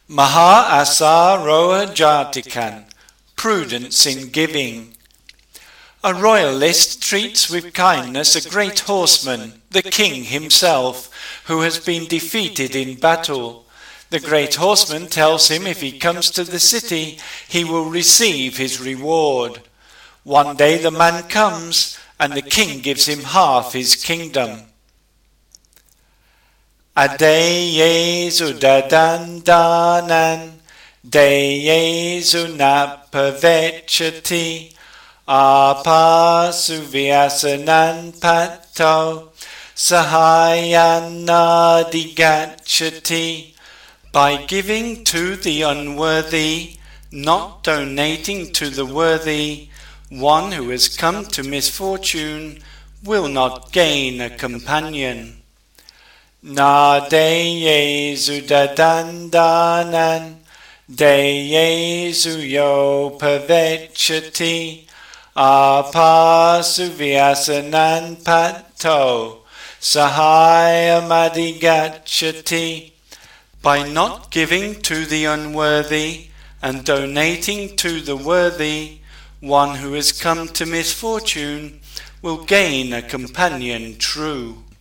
Maha Asaroha Jatikan, prudence in giving. A royalist treats with kindness a great horseman, the king himself, who has been defeated in battle. The great horseman tells him if he comes to the city, he will receive his reward. One day the man comes, and the king gives him half his kingdom. Adeyezu dadandanan, deyezu napavechati, apasu vyasanan pato, sahayanadi. By giving to the unworthy, not donating to the worthy, one who has come to misfortune will not gain a companion. Nadeyezu dadandanan, deyezu yopavechati, apasu vyasanan pato, sahayamadhi. By not giving to the unworthy and donating to the worthy, one who has come to misfortune will gain a companion true.